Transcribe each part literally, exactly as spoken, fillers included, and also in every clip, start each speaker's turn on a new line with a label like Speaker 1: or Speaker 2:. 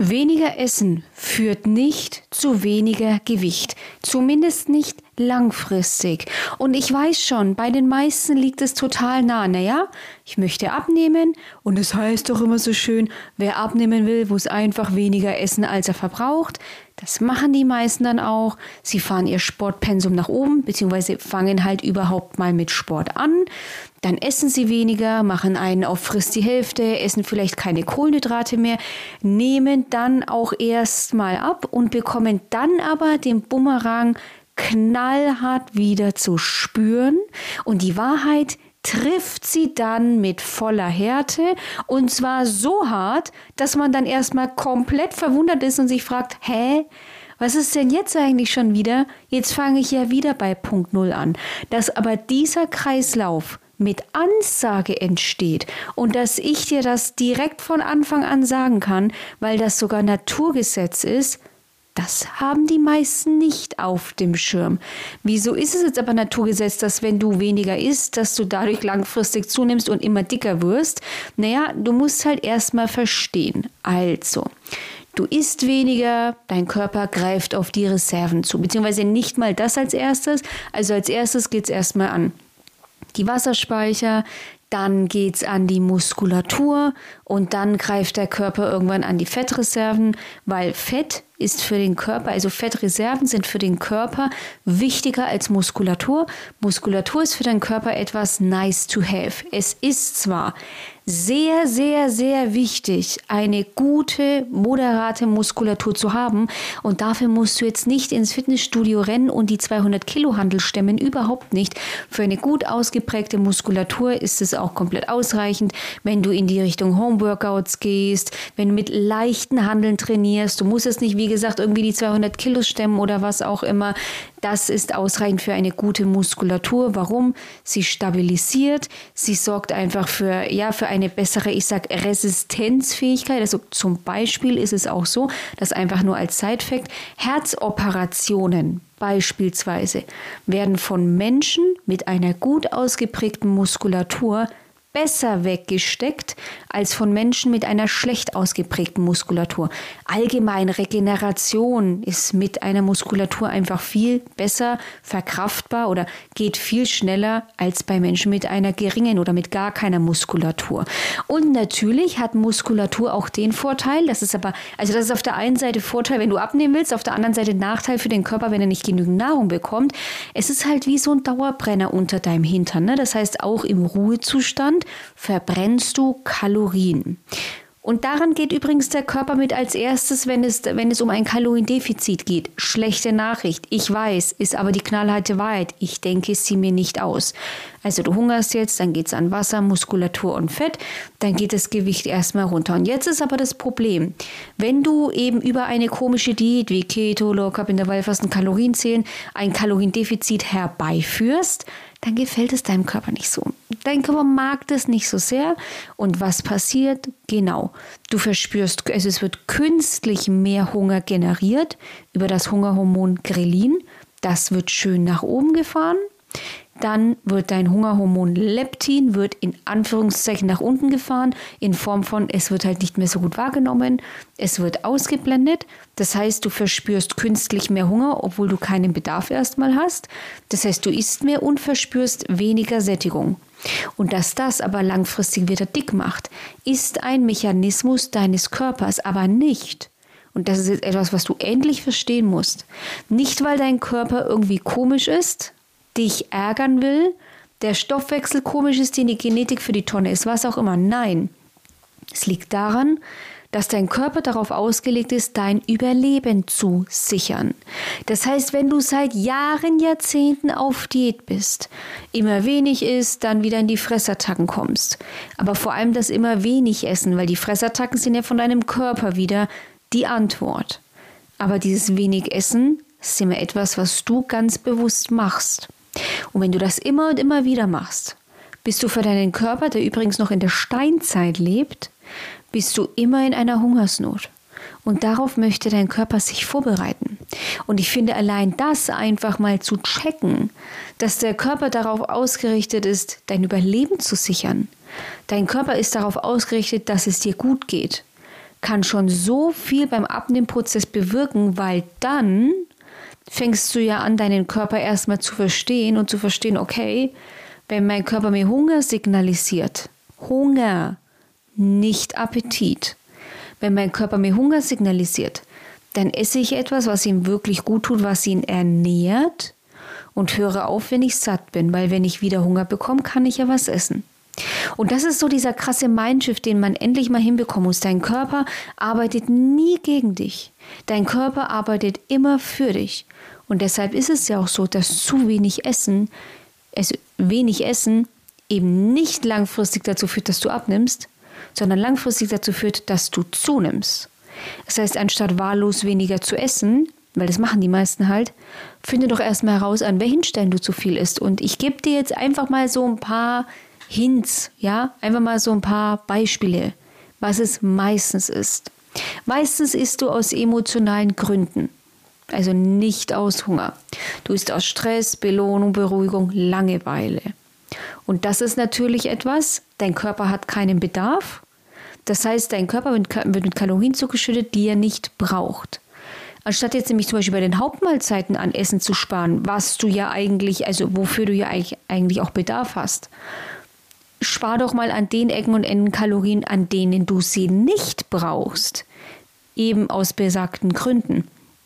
Speaker 1: Weniger Essen führt nicht zu weniger Gewicht, zumindest nicht langfristig. Und ich weiß schon, bei den meisten liegt es total nah. Naja, ich möchte abnehmen und es heißt doch immer so schön, wer abnehmen will, muss einfach weniger essen, als er verbraucht. Das machen die meisten dann auch. Sie fahren ihr Sportpensum nach oben, beziehungsweise fangen halt überhaupt mal mit Sport an. Dann essen sie weniger, machen einen auf frisst die Hälfte, essen vielleicht keine Kohlenhydrate mehr, nehmen dann auch erst mal ab und bekommen dann aber den Bumerang knallhart wieder zu spüren. Und die Wahrheit trifft sie dann mit voller Härte und zwar so hart, dass man dann erstmal komplett verwundert ist und sich fragt, hä, was ist denn jetzt eigentlich schon wieder? Jetzt fange ich ja wieder bei Punkt Null an. Dass aber dieser Kreislauf mit Ansage entsteht und dass ich dir das direkt von Anfang an sagen kann, weil das sogar Naturgesetz ist, das haben die meisten nicht auf dem Schirm. Wieso ist es jetzt aber Naturgesetz, dass wenn du weniger isst, dass du dadurch langfristig zunimmst und immer dicker wirst? Naja, du musst halt erstmal verstehen. Also, du isst weniger, dein Körper greift auf die Reserven zu, beziehungsweise nicht mal das als erstes. Also als erstes geht es erstmal an die Wasserspeicher, dann geht es an die Muskulatur und dann greift der Körper irgendwann an die Fettreserven, weil Fett ist für den Körper, also Fettreserven sind für den Körper wichtiger als Muskulatur. Muskulatur ist für den Körper etwas nice to have. Es ist zwar sehr, sehr, sehr wichtig, eine gute, moderate Muskulatur zu haben und dafür musst du jetzt nicht ins Fitnessstudio rennen und die zweihundert Kilo Hantel stemmen, überhaupt nicht. Für eine gut ausgeprägte Muskulatur ist es auch komplett ausreichend, wenn du in die Richtung Homeworkouts gehst, wenn du mit leichten Hanteln trainierst. Du musst es nicht, wie gesagt, irgendwie die zweihundert Kilo stemmen oder was auch immer. Das ist ausreichend für eine gute Muskulatur. Warum? Sie stabilisiert, sie sorgt einfach für, ja, für eine bessere, ich sag, Resistenzfähigkeit. Also zum Beispiel ist es auch so, dass einfach nur als Side-Fact Herzoperationen beispielsweise werden von Menschen mit einer gut ausgeprägten Muskulatur besser weggesteckt als von Menschen mit einer schlecht ausgeprägten Muskulatur. Allgemein Regeneration ist mit einer Muskulatur einfach viel besser verkraftbar oder geht viel schneller als bei Menschen mit einer geringen oder mit gar keiner Muskulatur. Und natürlich hat Muskulatur auch den Vorteil, das ist aber, also das ist auf der einen Seite Vorteil, wenn du abnehmen willst, auf der anderen Seite Nachteil für den Körper, wenn er nicht genügend Nahrung bekommt. Es ist halt wie so ein Dauerbrenner unter deinem Hintern, ne? Das heißt, auch im Ruhezustand verbrennst du Kalorien. Und daran geht übrigens der Körper mit als erstes, wenn es, wenn es um ein Kaloriendefizit geht. Schlechte Nachricht, ich weiß, ist aber die knallharte Wahrheit. Ich denke sie mir nicht aus. Also du hungerst jetzt, dann geht es an Wasser, Muskulatur und Fett, dann geht das Gewicht erstmal runter. Und jetzt ist aber das Problem, wenn du eben über eine komische Diät wie Keto, Low Carb, Intervallfasten, Kalorienzählen ein Kaloriendefizit herbeiführst, dann gefällt es deinem Körper nicht so. Dein Körper mag das nicht so sehr. Und was passiert? Genau, du verspürst, also es wird künstlich mehr Hunger generiert über das Hungerhormon Grelin. Das wird schön nach oben gefahren. Dann wird dein Hungerhormon Leptin, wird in Anführungszeichen nach unten gefahren, in Form von, es wird halt nicht mehr so gut wahrgenommen, es wird ausgeblendet. Das heißt, du verspürst künstlich mehr Hunger, obwohl du keinen Bedarf erstmal hast. Das heißt, du isst mehr und verspürst weniger Sättigung. Und dass das aber langfristig wieder dick macht, ist ein Mechanismus deines Körpers, aber nicht. Und das ist jetzt etwas, was du endlich verstehen musst. Nicht, weil dein Körper irgendwie komisch ist, dich ärgern will, der Stoffwechsel komisch ist, den die Genetik für die Tonne ist, was auch immer. Nein, es liegt daran, dass dein Körper darauf ausgelegt ist, dein Überleben zu sichern. Das heißt, wenn du seit Jahren, Jahrzehnten auf Diät bist, immer wenig isst, dann wieder in die Fressattacken kommst. Aber vor allem das immer wenig essen, weil die Fressattacken sind ja von deinem Körper wieder die Antwort. Aber dieses wenig Essen ist immer etwas, was du ganz bewusst machst. Und wenn du das immer und immer wieder machst, bist du für deinen Körper, der übrigens noch in der Steinzeit lebt, bist du immer in einer Hungersnot. Und darauf möchte dein Körper sich vorbereiten. Und ich finde allein das einfach mal zu checken, dass der Körper darauf ausgerichtet ist, dein Überleben zu sichern. Dein Körper ist darauf ausgerichtet, dass es dir gut geht. kann schon so viel beim Abnehmprozess bewirken, weil dann fängst du ja an, deinen Körper erstmal zu verstehen und zu verstehen, okay, wenn mein Körper mir Hunger signalisiert, Hunger, nicht Appetit. Wenn mein Körper mir Hunger signalisiert, dann esse ich etwas, was ihm wirklich gut tut, was ihn ernährt und höre auf, wenn ich satt bin, weil wenn ich wieder Hunger bekomme, kann ich ja was essen. Und das ist so dieser krasse Mindshift, den man endlich mal hinbekommen muss. Dein Körper arbeitet nie gegen dich. Dein Körper arbeitet immer für dich. Und deshalb ist es ja auch so, dass zu wenig Essen, also wenig Essen eben nicht langfristig dazu führt, dass du abnimmst, sondern langfristig dazu führt, dass du zunimmst. Das heißt, anstatt wahllos weniger zu essen, weil das machen die meisten halt, finde doch erstmal heraus, an welchen Stellen du zu viel isst. Und ich gebe dir jetzt einfach mal so ein paar Hints, ja, einfach mal so ein paar Beispiele, was es meistens ist. Meistens isst du aus emotionalen Gründen, also nicht aus Hunger. Du isst aus Stress, Belohnung, Beruhigung, Langeweile. Und das ist natürlich etwas, dein Körper hat keinen Bedarf. Das heißt, dein Körper wird mit Kalorien zugeschüttet, die er nicht braucht. Anstatt jetzt nämlich zum Beispiel bei den Hauptmahlzeiten an Essen zu sparen, was du ja eigentlich, also wofür du ja eigentlich auch Bedarf hast, spar doch mal an den Ecken und Enden Kalorien, an denen du sie nicht brauchst. Eben aus besagten Gründen.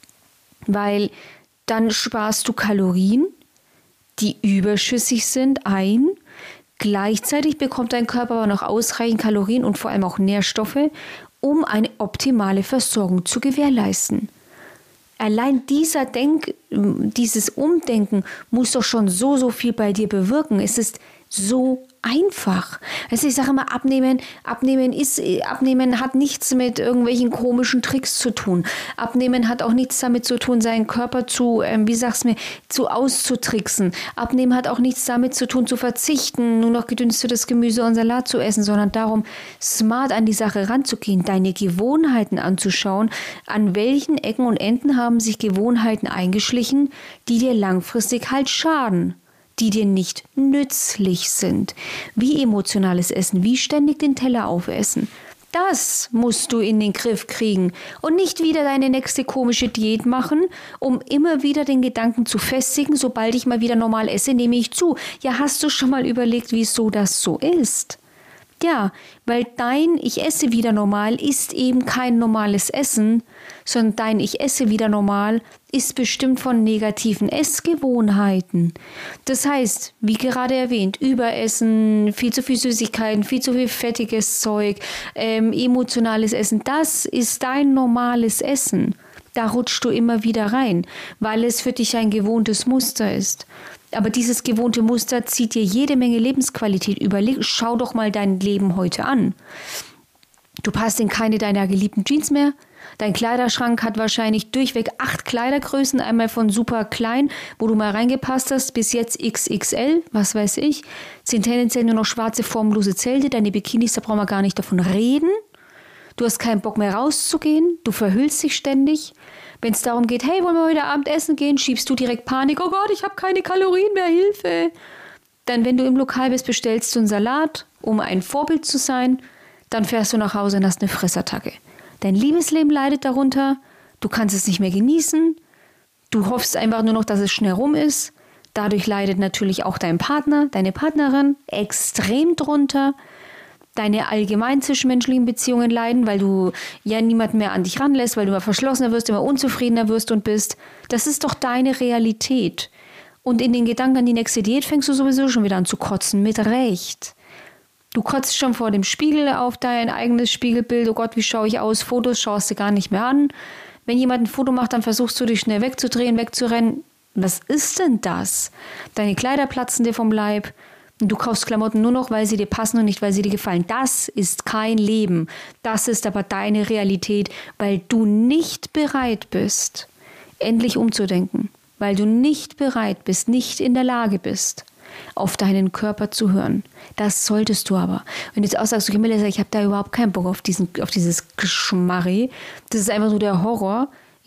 Speaker 1: Weil dann sparst du Kalorien, die überschüssig sind, ein. Gleichzeitig bekommt dein Körper aber noch ausreichend Kalorien und vor allem auch Nährstoffe, um eine optimale Versorgung zu gewährleisten. Allein dieser Denk, dieses Umdenken muss doch schon so, so viel bei dir bewirken. Es ist so einfach. Also ich sage immer, abnehmen, abnehmen ist, abnehmen hat nichts mit irgendwelchen komischen Tricks zu tun. Abnehmen hat auch nichts damit zu tun, seinen Körper zu, ähm, wie sagst du mir, zu auszutricksen. Abnehmen hat auch nichts damit zu tun, zu verzichten, nur noch gedünstetes Gemüse und Salat zu essen, sondern darum, smart an die Sache ranzugehen, deine Gewohnheiten anzuschauen, an welchen Ecken und Enden haben sich Gewohnheiten eingeschlichen, die dir langfristig halt schaden, die dir nicht nützlich sind. Wie emotionales Essen, wie ständig den Teller aufessen. Das musst du in den Griff kriegen und nicht wieder deine nächste komische Diät machen, um immer wieder den Gedanken zu festigen, sobald ich mal wieder normal esse, nehme ich zu. Ja, hast du schon mal überlegt, wieso das so ist? Ja, weil dein Ich esse wieder normal ist eben kein normales Essen, sondern dein Ich esse wieder normal ist bestimmt von negativen Essgewohnheiten. Das heißt, wie gerade erwähnt, Überessen, viel zu viel Süßigkeiten, viel zu viel fettiges Zeug, ähm, emotionales Essen, das ist dein normales Essen. Da rutschst du immer wieder rein, weil es für dich ein gewohntes Muster ist. Aber dieses gewohnte Muster zieht dir jede Menge Lebensqualität. Überleg, schau doch mal dein Leben heute an. Du passt in keine deiner geliebten Jeans mehr. Dein Kleiderschrank hat wahrscheinlich durchweg acht Kleidergrößen, einmal von super klein, wo du mal reingepasst hast, bis jetzt X X L, was weiß ich. Sind tendenziell nur noch schwarze, formlose Zelte. Deine Bikinis, da brauchen wir gar nicht davon reden. Du hast keinen Bock mehr rauszugehen. Du verhüllst dich ständig. Wenn es darum geht, hey, wollen wir heute Abend essen gehen, schiebst du direkt Panik. Oh Gott, ich habe keine Kalorien mehr, Hilfe. Dann, wenn du im Lokal bist, bestellst du einen Salat, um ein Vorbild zu sein. Dann fährst du nach Hause und hast eine Fressattacke. Dein Liebesleben leidet darunter. Du kannst es nicht mehr genießen. Du hoffst einfach nur noch, dass es schnell rum ist. Dadurch leidet natürlich auch dein Partner, deine Partnerin extrem drunter. Deine allgemein zwischenmenschlichen Beziehungen leiden, weil du ja niemanden mehr an dich ranlässt, weil du immer verschlossener wirst, immer unzufriedener wirst und bist. Das ist doch deine Realität. Und in den Gedanken an die nächste Diät fängst du sowieso schon wieder an zu kotzen, mit Recht. Du kotzt schon vor dem Spiegel auf dein eigenes Spiegelbild. Oh Gott, wie schaue ich aus? Fotos schaust du gar nicht mehr an. Wenn jemand ein Foto macht, dann versuchst du dich schnell wegzudrehen, wegzurennen. Was ist denn das? Deine Kleider platzen dir vom Leib. Du kaufst Klamotten nur noch, weil sie dir passen und nicht, weil sie dir gefallen. Das ist kein Leben. Das ist aber deine Realität, weil du nicht bereit bist, endlich umzudenken. Weil du nicht bereit bist, nicht in der Lage bist, auf deinen Körper zu hören. Das solltest du aber. Wenn du jetzt auch sagst, okay, ich habe da überhaupt keinen Bock auf, diesen, auf dieses Geschmarri, das ist einfach so der Horror,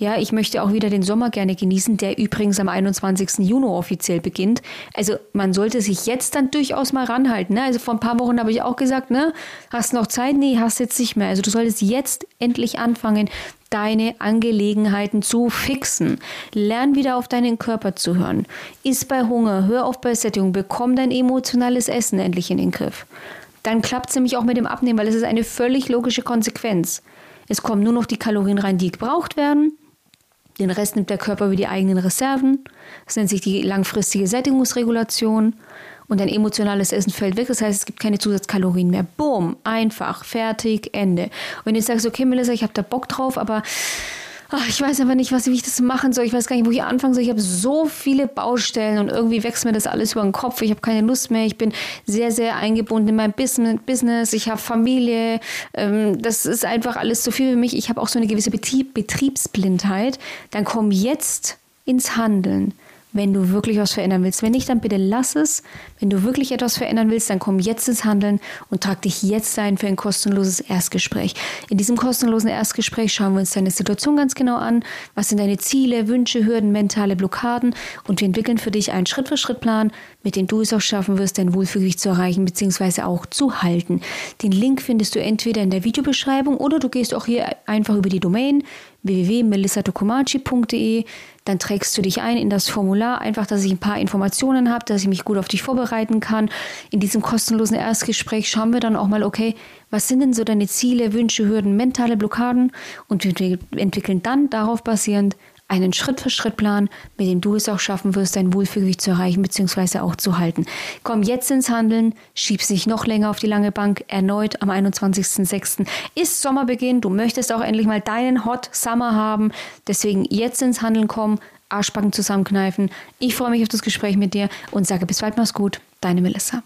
Speaker 1: Ja, ich möchte auch wieder den Sommer gerne genießen, der übrigens am einundzwanzigsten Juni offiziell beginnt. Also man sollte sich jetzt dann durchaus mal ranhalten. Ne? Also vor ein paar Wochen habe ich auch gesagt, ne, hast noch Zeit? Nee, hast jetzt nicht mehr. Also du solltest jetzt endlich anfangen, deine Angelegenheiten zu fixen. Lern wieder auf deinen Körper zu hören. Iss bei Hunger, hör auf bei Sättigung, bekomm dein emotionales Essen endlich in den Griff. Dann klappt es nämlich auch mit dem Abnehmen, weil es ist eine völlig logische Konsequenz. Es kommen nur noch die Kalorien rein, die gebraucht werden. Den Rest nimmt der Körper über die eigenen Reserven. Das nennt sich die langfristige Sättigungsregulation. Und dein emotionales Essen fällt weg. Das heißt, es gibt keine Zusatzkalorien mehr. Boom, einfach, fertig, Ende. Und wenn du jetzt sagst, okay Melissa, ich habe da Bock drauf, aber ach, ich weiß aber nicht, was, wie ich das machen soll. Ich weiß gar nicht, wo ich anfangen soll. Ich habe so viele Baustellen und irgendwie wächst mir das alles über den Kopf. Ich habe keine Lust mehr. Ich bin sehr, sehr eingebunden in mein Business. Ich habe Familie. Das ist einfach alles zu viel für mich. Ich habe auch so eine gewisse Betrieb, Betriebsblindheit. Dann komm jetzt ins Handeln, wenn du wirklich was verändern willst. Wenn nicht, dann bitte lass es. Wenn du wirklich etwas verändern willst, dann komm jetzt ins Handeln und trag dich jetzt ein für ein kostenloses Erstgespräch. In diesem kostenlosen Erstgespräch schauen wir uns deine Situation ganz genau an. Was sind deine Ziele, Wünsche, Hürden, mentale Blockaden? Und wir entwickeln für dich einen Schritt-für-Schritt-Plan, mit dem du es auch schaffen wirst, dein Wohlfühlgewicht zu erreichen bzw. auch zu halten. Den Link findest du entweder in der Videobeschreibung oder du gehst auch hier einfach über die Domain w w w punkt melissa tokomachi punkt d e. Dann trägst du dich ein in das Formular, einfach, dass ich ein paar Informationen habe, dass ich mich gut auf dich vorbereiten kann. In diesem kostenlosen Erstgespräch schauen wir dann auch mal, okay, was sind denn so deine Ziele, Wünsche, Hürden, mentale Blockaden? Und wir entwickeln dann darauf basierend einen Schritt-für-Schritt-Plan, mit dem du es auch schaffen wirst, dein Wohlfühlgewicht zu erreichen bzw. auch zu halten. Komm jetzt ins Handeln, schieb's nicht noch länger auf die lange Bank. Erneut am einundzwanzigsten sechsten ist Sommerbeginn. Du möchtest auch endlich mal deinen Hot Summer haben. Deswegen jetzt ins Handeln kommen, Arschbacken zusammenkneifen. Ich freue mich auf das Gespräch mit dir und sage bis bald, mach's gut. Deine Melissa.